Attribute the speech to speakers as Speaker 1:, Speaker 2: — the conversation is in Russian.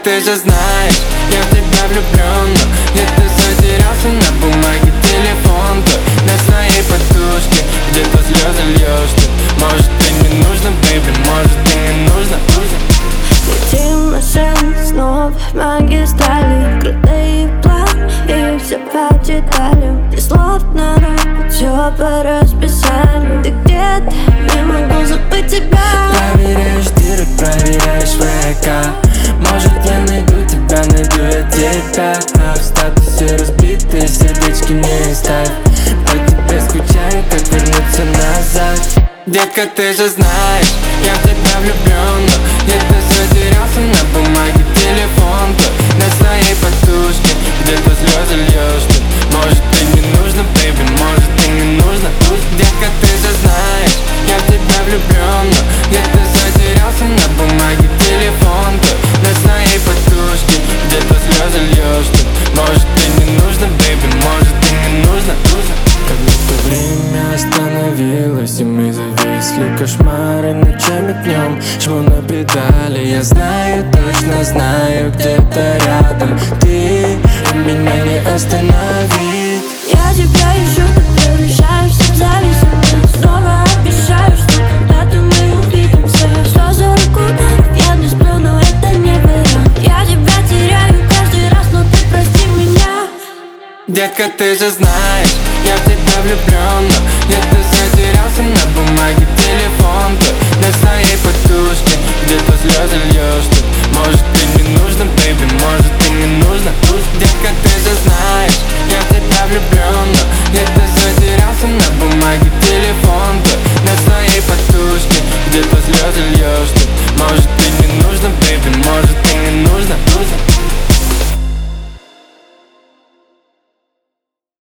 Speaker 1: ты же знаешь, я в тебя влюблен, но где-то затерялся на бумаге телефон твой, на своей подушке, где-то слезы льешь ты. Может, ты не нужна, бэйби, может, ты не нужна.
Speaker 2: Летим машин снова в магистрали, крутые планы и все по деталям. Ты словно робот, все по расписанию. Ты где-то, не могу забыть тебя.
Speaker 1: Проверяешь директ, проверяешь ВК. Может, я найду я тебя. А в статусе разбитые сердечки не ставь. По тебе скучаю, как вернуться назад. Детка, ты же знаешь, я в тебя влюблен, но где-то затерялся на бумаге телефон твой, на своей подушке, где-то слезы льешь ты. Может, ты не нужна, бэйби, может, ты не нужна. Детка, ты же знаешь, я в тебя влюблен, но где-то затерялся на бумаге телефон твой, на своей подушке, где-то слезы льешь ты. Может, ты не нужна, бэйби, может, ты не нужна. Как будто время остановилось, и мы зависли. Кошмары ночами, днем, жму на педали. Я знаю, точно знаю, где-то рядом ты, и меня не остановить.
Speaker 2: Я тебя ищу, ты превращаешься в зависимость. Снова обещаю, что когда-то мы увидимся. Что за руку дарю, я не сплю, но это не вариант. Я тебя теряю каждый раз, но ты прости меня.
Speaker 1: Детка, ты же знаешь, я в тебя влюблен, но где-то затерялся на бумаге телефон твой, на своей подушке, где-то слезы льешь ты. Может, ты не нужна, бэйби, может, ты не нужна. Детка, ты же знаешь, я в тебя влюблен, но где-то затерялся на бумаге телефон твой, на своей подушке, где-то слезы льешь ты. Может, ты не нужна, бэйби, может, ты не нужна.